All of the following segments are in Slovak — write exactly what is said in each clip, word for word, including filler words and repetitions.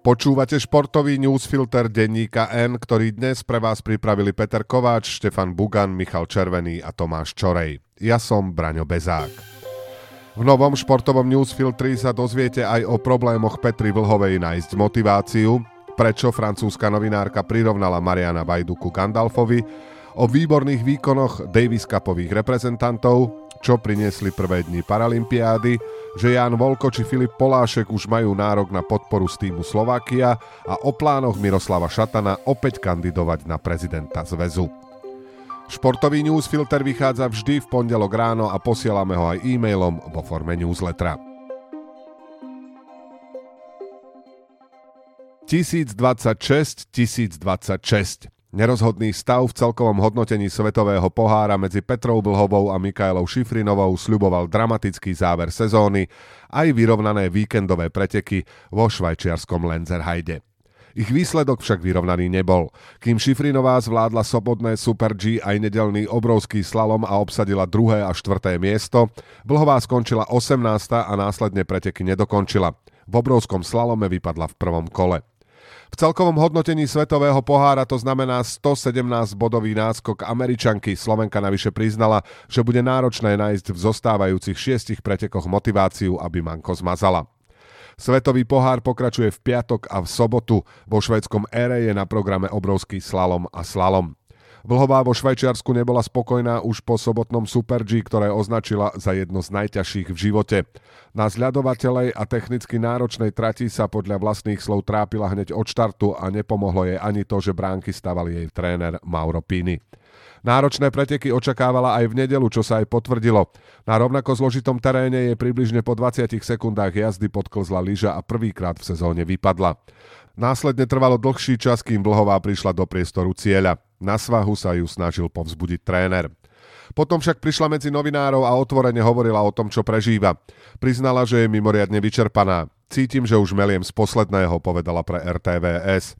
Počúvate športový newsfilter denníka N, ktorý dnes pre vás pripravili Peter Kováč, Štefan Bugan, Michal Červený a Tomáš Čorej. Ja som Braňo Bezák. V novom športovom newsfiltri sa dozviete aj o problémoch Petry Vlhovej nájsť motiváciu, prečo francúzska novinárka prirovnala Mariana Vajdu ku Gandalfovi, o výborných výkonoch Davis Cupových reprezentantov, čo priniesli prvé dni Paralympiády, že Ján Volko či Filip Polášek už majú nárok na podporu z týmu Slovakia a o plánoch Miroslava Šatana opäť kandidovať na prezidenta zväzu. Športový newsfilter vychádza vždy v pondelok ráno a posielame ho aj e-mailom vo forme newslettera. tisícdvadsaťšesť tisícdvadsaťšesť. Nerozhodný stav v celkovom hodnotení svetového pohára medzi Petrou Vlhovou a Mikaelou Šifrinovou sľuboval dramatický záver sezóny aj vyrovnané víkendové preteky vo švajčiarskom Lenzerheide. Ich výsledok však vyrovnaný nebol. Kým Šifrinová zvládla sobotné Super G aj nedeľný obrovský slalom a obsadila druhé a štvrté miesto, Vlhová skončila osemnásta a následne preteky nedokončila. V obrovskom slalome vypadla v prvom kole. V celkovom hodnotení svetového pohára to znamená stosedemnásťbodový náskok Američanky. Slovenka navyše priznala, že bude náročné nájsť v zostávajúcich šiestich pretekoch motiváciu, aby manko zmazala. Svetový pohár pokračuje v piatok a v sobotu. Vo švédskom ére je na programe obrovský slalom a slalom. Vlhová vo Švajčiarsku nebola spokojná už po sobotnom Super G, ktoré označila za jedno z najťažších v živote. Na zľadovateľej a technicky náročnej trati sa podľa vlastných slov trápila hneď od štartu a nepomohlo jej ani to, že bránky staval jej tréner Mauro Pini. Náročné preteky očakávala aj v nedeľu, čo sa aj potvrdilo. Na rovnako zložitom teréne jej približne po dvadsiatich sekundách jazdy podklzla lyža a prvýkrát v sezóne vypadla. Následne trvalo dlhší čas, kým Vlhová prišla do priestoru cieľa. Na svahu sa ju snažil povzbudiť tréner. Potom však prišla medzi novinárov a otvorene hovorila o tom, čo prežíva. Priznala, že je mimoriadne vyčerpaná. Cítim, že už meliem z posledného, povedala pre er té vé es.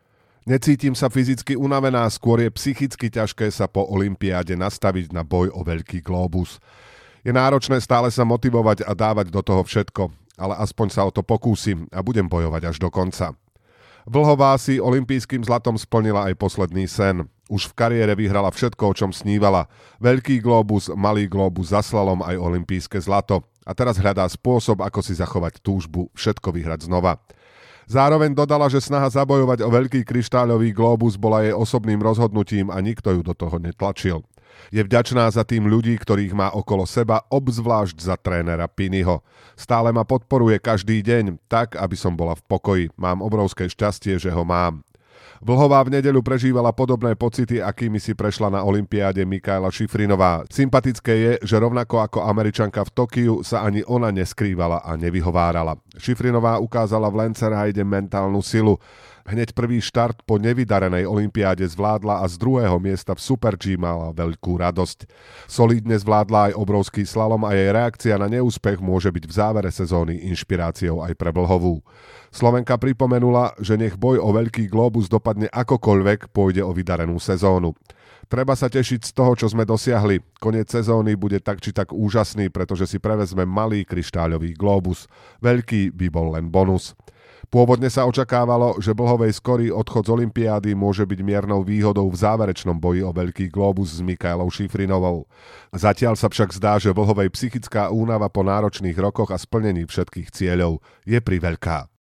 Necítim sa fyzicky unavená, skôr je psychicky ťažké sa po olympiáde nastaviť na boj o veľký glóbus. Je náročné stále sa motivovať a dávať do toho všetko, ale aspoň sa o to pokúsim a budem bojovať až do konca. Vlhová si olympijským zlatom splnila aj posledný sen. Už v kariére vyhrala všetko, o čom snívala. Veľký glóbus, malý glóbus, za slalom aj olympijské zlato. A teraz hľadá spôsob, ako si zachovať túžbu všetko vyhrať znova. Zároveň dodala, že snaha zabojovať o veľký kryštáľový glóbus bola jej osobným rozhodnutím a nikto ju do toho netlačil. Je vďačná za tým ľudí, ktorých má okolo seba, obzvlášť za trénera Piniho. Stále ma podporuje každý deň, tak, aby som bola v pokoji. Mám obrovské šťastie, že ho mám. Vlhová v nedeľu prežívala podobné pocity, akými si prešla na olympiáde Mikaela Šifrinová. Sympatické je, že rovnako ako Američanka v Tokiu sa ani ona neskrývala a nevyhovárala. Šifrinová ukázala v Lenzerheide mentálnu silu. Hneď prvý štart po nevydarenej olympiáde zvládla a z druhého miesta v Super G mala veľkú radosť. Solídne zvládla aj obrovský slalom a jej reakcia na neúspech môže byť v závere sezóny inšpiráciou aj pre Vlhovú. Slovenka pripomenula, že nech boj o veľký glóbus dopadne akokoľvek, pôjde o vydarenú sezónu. Treba sa tešiť z toho, čo sme dosiahli. Koniec sezóny bude tak či tak úžasný, pretože si prevezme malý kryštáľový glóbus. Veľký by bol len bonus. Pôvodne sa očakávalo, že Vlhovej skorý odchod z olympiády môže byť miernou výhodou v záverečnom boji o veľký glóbus s Mikaelou Šifrinovou. Zatiaľ sa však zdá, že Vlhovej psychická únava po náročných rokoch a splnení všetkých cieľov je priveľká.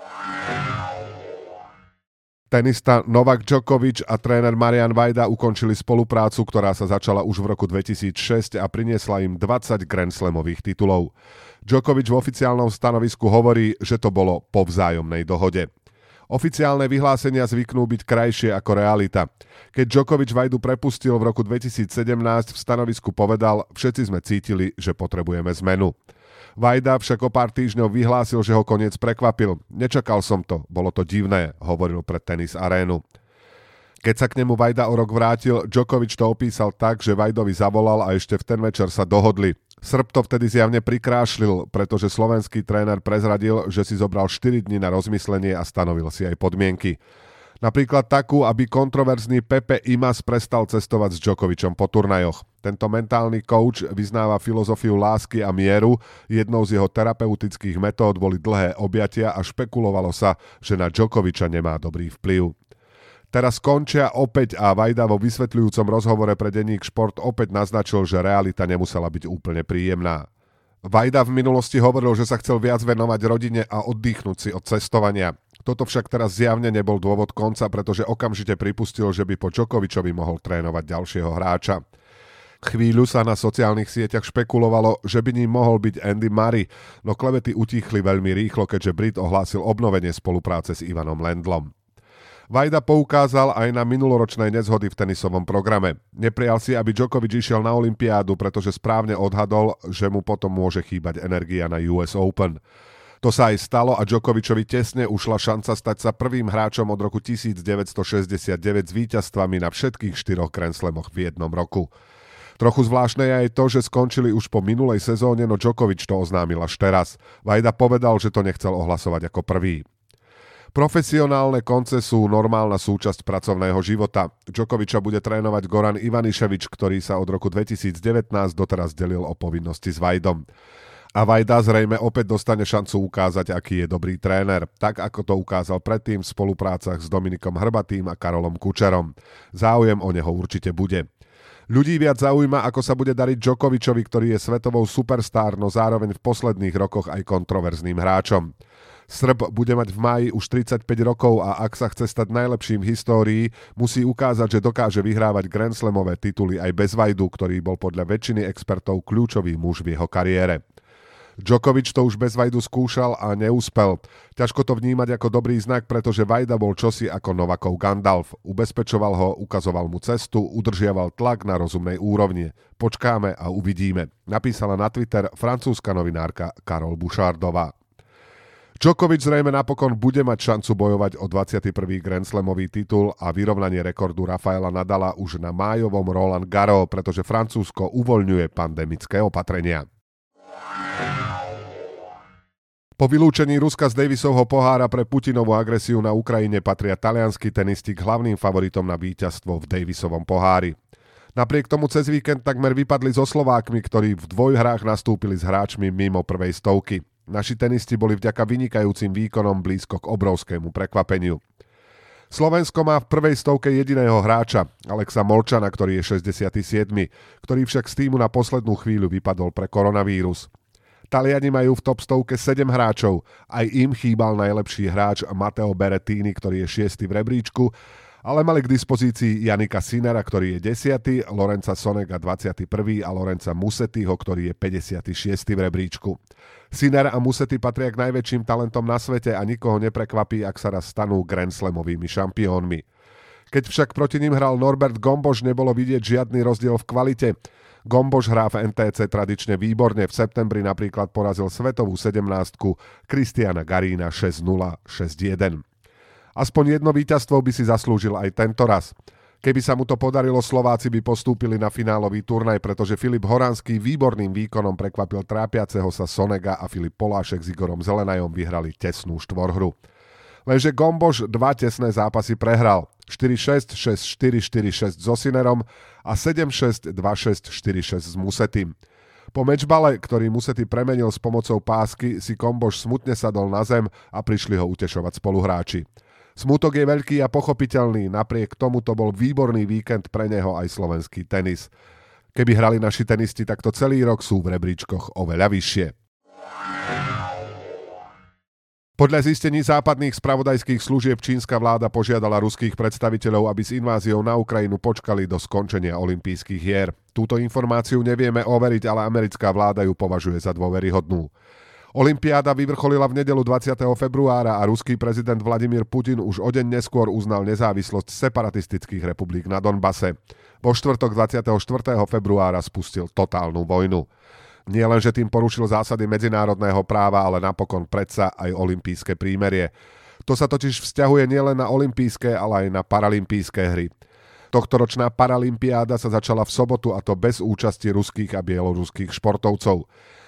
Tenista Novak Djokovic a tréner Marian Vajda ukončili spoluprácu, ktorá sa začala už v roku dvetisícšesť a priniesla im dvadsať Grand Slamových titulov. Djokovic v oficiálnom stanovisku hovorí, že to bolo po vzájomnej dohode. Oficiálne vyhlásenia zvyknú byť krajšie ako realita. Keď Djokovic Vajdu prepustil v roku dvetisícsedemnásť, v stanovisku povedal, všetci sme cítili, že potrebujeme zmenu. Vajda však o pár týždňov vyhlásil, že ho koniec prekvapil. Nečakal som to, bolo to divné, hovoril pre Tenis Arénu. Keď sa k nemu Vajda o rok vrátil, Djokovic to opísal tak, že Vajdovi zavolal a ešte v ten večer sa dohodli. Srb to vtedy zjavne prikrášlil, pretože slovenský tréner prezradil, že si zobral štyri dni na rozmyslenie a stanovil si aj podmienky. Napríklad takú, aby kontroverzný Pepe Imaz prestal cestovať s Djokovičom po turnajoch. Tento mentálny coach vyznáva filozofiu lásky a mieru. Jednou z jeho terapeutických metód boli dlhé objatia a špekulovalo sa, že na Djokoviča nemá dobrý vplyv. Teraz končia opäť a Vajda vo vysvetľujúcom rozhovore pre denník Šport opäť naznačil, že realita nemusela byť úplne príjemná. Vajda v minulosti hovoril, že sa chcel viac venovať rodine a oddychnúť si od cestovania. Toto však teraz zjavne nebol dôvod konca, pretože okamžite pripustil, že by po Djokovičovi mohol trénovať ďalšieho hráča. Chvíľu sa na sociálnych sieťach špekulovalo, že by ním mohol byť Andy Murray, no klebety utíchli veľmi rýchlo, keďže Brit ohlásil obnovenie spolupráce s Ivanom Lendlom. Vajda poukázal aj na minuloročné nezhody v tenisovom programe. Neprijal si, aby Djokovič išiel na olympiádu, pretože správne odhadol, že mu potom môže chýbať energia na ú es Open. To sa aj stalo a Djokovičovi tesne ušla šanca stať sa prvým hráčom od roku devätnásťstošesťdesiatdeväť s víťazstvami na všetkých štyroch Grand Slamoch v jednom roku. Trochu zvláštne je aj to, že skončili už po minulej sezóne, no Djokovič to oznámil až teraz. Vajda povedal, že to nechcel ohlasovať ako prvý. Profesionálne konce sú normálna súčasť pracovného života. Djokoviča bude trénovať Goran Ivaniševič, ktorý sa od roku dvetisícdevätnásť doteraz delil o povinnosti s Vajdom. A Vajda zrejme opäť dostane šancu ukázať, aký je dobrý tréner, tak ako to ukázal predtým v spoluprácach s Dominikom Hrbatým a Karolom Kučerom. Záujem o neho určite bude. Ľudí viac zaujíma, ako sa bude dariť Djokovičovi, ktorý je svetovou superstar, no zároveň v posledných rokoch aj kontroverzným hráčom. Srb bude mať v máji už tridsaťpäť rokov a ak sa chce stať najlepším v histórii, musí ukázať, že dokáže vyhrávať Grand Slamové tituly aj bez Vajdu, ktorý bol podľa väčšiny expertov kľúčový muž v jeho kariére. Djokovič to už bez Vajdu skúšal a neúspel. Ťažko to vnímať ako dobrý znak, pretože Vajda bol čosi ako Novakov Gandalf. Ubezpečoval ho, ukazoval mu cestu, udržiaval tlak na rozumnej úrovni. Počkáme a uvidíme, napísala na Twitter francúzska novinárka Carole Bouchardová. Djokovič zrejme napokon bude mať šancu bojovať o dvadsiaty prvý Grand Slamový titul a vyrovnanie rekordu Rafaela Nadala už na májovom Roland Garros, pretože Francúzsko uvoľňuje pandemické opatrenia. Po vylúčení Ruska z Davisovho pohára pre Putinovú agresiu na Ukrajine patria talianski tenisti k hlavným favoritom na víťazstvo v Davisovom pohári. Napriek tomu cez víkend takmer vypadli so Slovákmi, ktorí v dvojhrách nastúpili s hráčmi mimo prvej stovky. Naši tenisti boli vďaka vynikajúcim výkonom blízko k obrovskému prekvapeniu. Slovensko má v prvej stovke jediného hráča, Alexa Molčana, ktorý je šesťdesiaty siedmy, ktorý však z týmu na poslednú chvíľu vypadol pre koronavírus. Taliani majú v top stovke sedem hráčov, aj im chýbal najlepší hráč Matteo Berrettini, ktorý je šiesty v rebríčku, ale mali k dispozícii Jannika Sinnera, ktorý je desiaty, Lorenza Sonega dvadsiaty prvý a Lorenza Musettiho, ktorý je päťdesiaty šiesty v rebríčku. Sinner a Musetti patria k najväčším talentom na svete a nikoho neprekvapí, ak sa raz stanú Grand Slamovými šampiónmi. Keď však proti ním hral Norbert Gomboš, nebolo vidieť žiadny rozdiel v kvalite. Gomboš hrá v en té cé tradične výborne, v septembri napríklad porazil svetovú sedemnástku Christiana Garína šesť nula, šesť jeden. Aspoň jedno víťazstvo by si zaslúžil aj tento raz. Keby sa mu to podarilo, Slováci by postúpili na finálový turnaj, pretože Filip Horanský výborným výkonom prekvapil trápiaceho sa Sonega a Filip Polášek s Igorom Zelenajom vyhrali tesnú štvorhru. Lenže Gomboš dva tesné zápasy prehral. štyri šesť, šesť štyri, štyri šesť so Sinnerom a sedem šesť, dva šesť, štyri šesť s Musettim. Po mečbale, ktorý Musetti premenil s pomocou pásky, si Gomboš smutne sadol na zem a prišli ho utešovať spoluhráči. Smútok je veľký a pochopiteľný, napriek tomu to bol výborný víkend pre neho aj slovenský tenis. Keby hrali naši tenisti takto celý rok, sú v rebríčkoch oveľa vyššie. Podľa zistení západných spravodajských služieb čínska vláda požiadala ruských predstaviteľov, aby s inváziou na Ukrajinu počkali do skončenia olympijských hier. Túto informáciu nevieme overiť, ale americká vláda ju považuje za dôveryhodnú. Olympiáda vyvrcholila v nedeľu dvadsiateho februára a ruský prezident Vladimír Putin už o deň neskôr uznal nezávislosť separatistických republik na Donbase. Vo štvrtok dvadsiateho štvrtého februára spustil totálnu vojnu. Nie len, že tým porušil zásady medzinárodného práva, ale napokon predsa aj olympijské prímerie. To sa totiž vzťahuje nielen na olympijské, ale aj na paralympijské hry. Tohtoročná paralympiáda sa začala v sobotu, a to bez účasti ruských a bieloruských športovcov.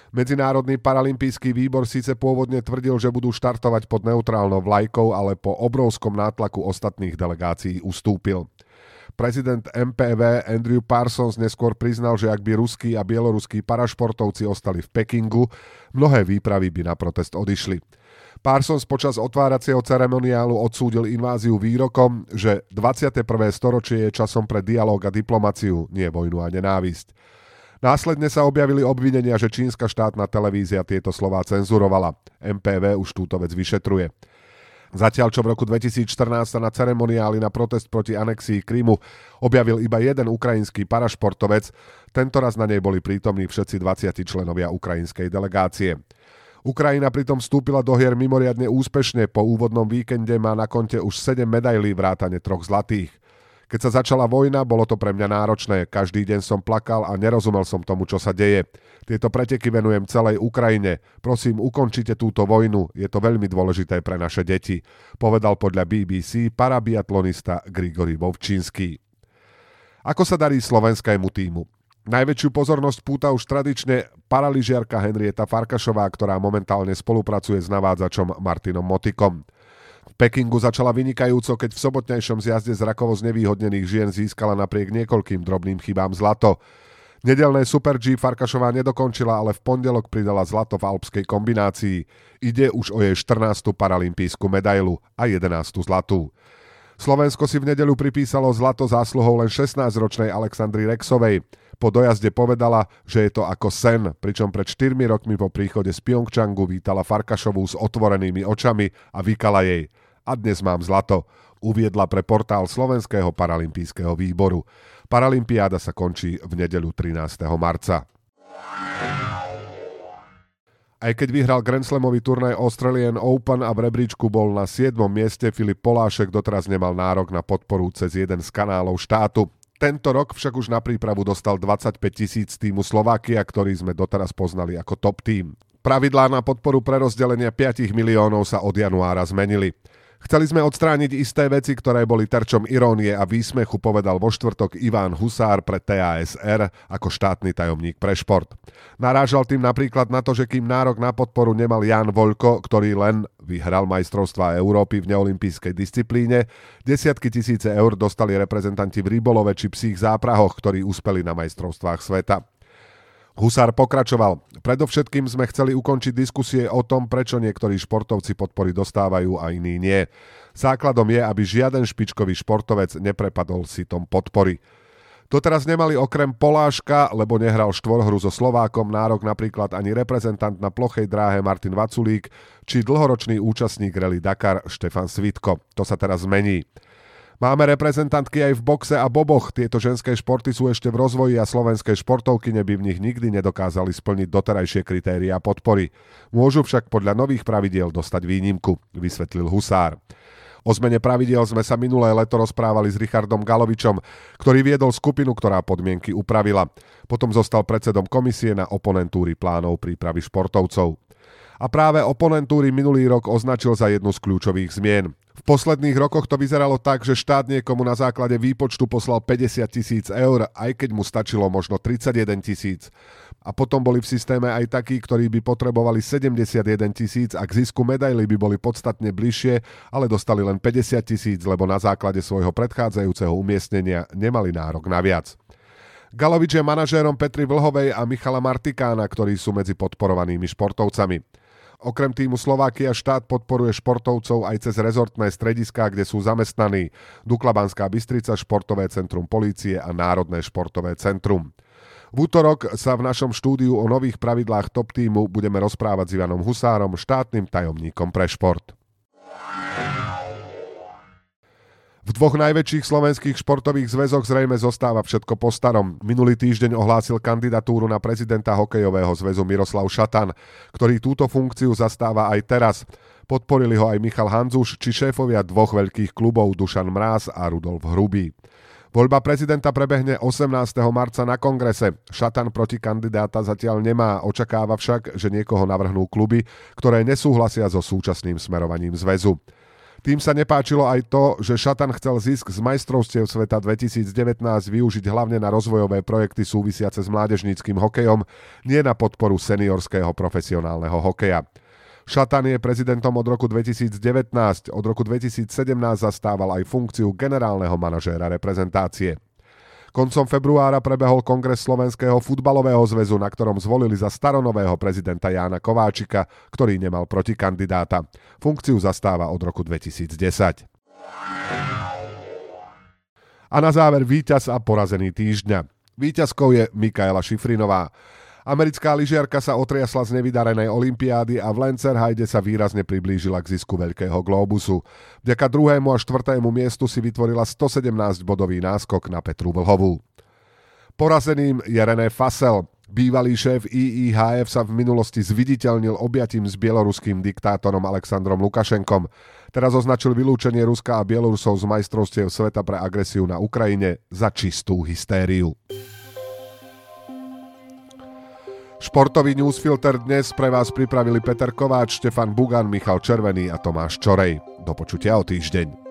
Medzinárodný paralympijský výbor síce pôvodne tvrdil, že budú štartovať pod neutrálnou vlajkou, ale po obrovskom nátlaku ostatných delegácií ustúpil. Prezident em pé vé Andrew Parsons neskôr priznal, že ak by ruskí a bieloruskí parašportovci ostali v Pekingu, mnohé výpravy by na protest odišli. Parsons počas otváracieho ceremoniálu odsúdil inváziu výrokom, že dvadsiate prvé storočie je časom pre dialóg a diplomaciu, nie vojnu a nenávisť. Následne sa objavili obvinenia, že čínska štátna televízia tieto slová cenzurovala. em pé vé už túto vec vyšetruje. Zatiaľ, čo v roku dvetisícštrnásť sa na ceremoniáli na protest proti anexii Krymu objavil iba jeden ukrajinský parašportovec, tentoraz na nej boli prítomní všetci dvadsiati členovia ukrajinskej delegácie. Ukrajina pritom vstúpila do hier mimoriadne úspešne, po úvodnom víkende má na konte už sedem medailí vrátane troch zlatých. Keď sa začala vojna, bolo to pre mňa náročné, každý deň som plakal a nerozumel som tomu, čo sa deje. Tieto preteky venujem celej Ukrajine. Prosím, ukončite túto vojnu, je to veľmi dôležité pre naše deti, povedal podľa bé bé cé parabiatlonista Grigori Vovčinský. Ako sa darí slovenskému tímu? Najväčšiu pozornosť púta už tradične paralyžiarka Henrieta Farkašová, ktorá momentálne spolupracuje s navádzačom Martinom Motikom. V Pekingu začala vynikajúco, keď v sobotnejšom zjazde z rakovo znevýhodnených žien získala napriek niekoľkým drobným chybám zlato. Nedelné Super G Farkašová nedokončila, ale v pondelok pridala zlato v alpskej kombinácii. Ide už o jej štrnástu paralympijskú medailu a jedenástu zlatú. Slovensko si v nedeľu pripísalo zlato zásluhou len šestnásťročnej Alexandry Rexovej. Po dojazde povedala, že je to ako sen, pričom pred štyrmi rokmi po príchode z Pjongčangu vítala Farkašovú s otvorenými očami a vykala jej: a dnes mám zlato, uviedla pre portál Slovenského paralympijského výboru. Paralympiáda sa končí v nedeľu trinásteho marca. Aj keď vyhral Grand Slamový turnaj Australian Open a v rebríčku bol na siedmom mieste, Filip Polášek doteraz nemal nárok na podporu cez jeden z kanálov štátu. Tento rok však už na prípravu dostal dvadsaťpäť tisíc týmu Slovakia, ktorý sme doteraz poznali ako top tým. Pravidlá na podporu prerozdelenia päť miliónov sa od januára zmenili. Chceli sme odstrániť isté veci, ktoré boli terčom irónie a výsmechu, povedal vo štvrtok Iván Husár pre té á es er ako štátny tajomník pre šport. Narážal tým napríklad na to, že kým nárok na podporu nemal Jan Voľko, ktorý len vyhral majstrovstvá Európy v neolympijskej disciplíne, desiatky tisíce eur dostali reprezentanti v rybolove či psích záprahoch, ktorí uspeli na majstrovstvách sveta. Husár pokračoval: predovšetkým sme chceli ukončiť diskusie o tom, prečo niektorí športovci podpory dostávajú a iní nie. Základom je, aby žiaden špičkový športovec neprepadol sitom podpory. Doteraz nemali okrem Poláška, lebo nehral štvorhru so Slovákom, nárok napríklad ani reprezentant na plochej dráhe Martin Vaculík, či dlhoročný účastník Rally Dakar Štefan Svitko. To sa teraz zmení. Máme reprezentantky aj v boxe a boboch. Tieto ženské športy sú ešte v rozvoji a slovenské športovkyne by v nich nikdy nedokázali splniť doterajšie kritériá podpory. Môžu však podľa nových pravidiel dostať výnimku, vysvetlil Husár. O zmene pravidiel sme sa minulé leto rozprávali s Richardom Galovičom, ktorý viedol skupinu, ktorá podmienky upravila. Potom zostal predsedom komisie na oponentúry plánov prípravy športovcov. A práve oponentúry minulý rok označil za jednu z kľúčových zmien. V posledných rokoch to vyzeralo tak, že štát niekomu na základe výpočtu poslal päťdesiat tisíc eur, aj keď mu stačilo možno tridsaťjeden tisíc. A potom boli v systéme aj takí, ktorí by potrebovali sedemdesiatjeden tisíc a k zisku medaily by boli podstatne bližšie, ale dostali len päťdesiat tisíc, lebo na základe svojho predchádzajúceho umiestnenia nemali nárok na viac. Galovič je manažérom Petry Vlhovej a Michala Martikána, ktorí sú medzi podporovanými športovcami. Okrem týmu Slovakia štát podporuje športovcov aj cez rezortné strediská, kde sú zamestnaní Dukla Banská Bystrica, Športové centrum polície a Národné športové centrum. V útorok sa v našom štúdiu o nových pravidlách top tímu budeme rozprávať s Ivanom Husárom, štátnym tajomníkom pre šport. V dvoch najväčších slovenských športových zväzoch zrejme zostáva všetko po starom. Minulý týždeň ohlásil kandidatúru na prezidenta hokejového zväzu Miroslav Šatan, ktorý túto funkciu zastáva aj teraz. Podporili ho aj Michal Hanzuš či šéfovia dvoch veľkých klubov Dušan Mráz a Rudolf Hrubý. Voľba prezidenta prebehne osemnásteho marca na kongrese. Šatan proti kandidáta zatiaľ nemá, očakáva však, že niekoho navrhnú kluby, ktoré nesúhlasia so súčasným smerovaním zväzu. Tým sa nepáčilo aj to, že Šatan chcel zisk z majstrovstiev sveta dvetisícdevätnásť využiť hlavne na rozvojové projekty súvisiace s mládežníckym hokejom, nie na podporu seniorského profesionálneho hokeja. Šatan je prezidentom od roku dvetisícdevätnásť, od roku dvetisícsedemnásť zastával aj funkciu generálneho manažéra reprezentácie. Koncom februára prebehol kongres Slovenského futbalového zväzu, na ktorom zvolili za staronového prezidenta Jána Kováčika, ktorý nemal protikandidáta. Funkciu zastáva od roku dvetisícdesať. A na záver víťaz a porazený týždňa. Víťazkou je Mikaela Šifrinová. Americká lyžiarka sa otriasla z nevydarenej olympiády a v Lancerhide sa výrazne priblížila k zisku Veľkého glóbusu. Vďaka druhému a štvrtému miestu si vytvorila stosedemnásťbodový náskok na Petru Vlhovú. Porazeným je René Fasel. Bývalý šéf í í há ef sa v minulosti zviditeľnil objatím s bieloruským diktátorom Alexandrom Lukašenkom. Teraz označil vylúčenie Ruska a Bielorusov z majstrovstiev sveta pre agresiu na Ukrajine za čistú hystériu. Športový newsfilter dnes pre vás pripravili Peter Kováč, Štefan Bugan, Michal Červený a Tomáš Čorej. Do počutia o týždeň.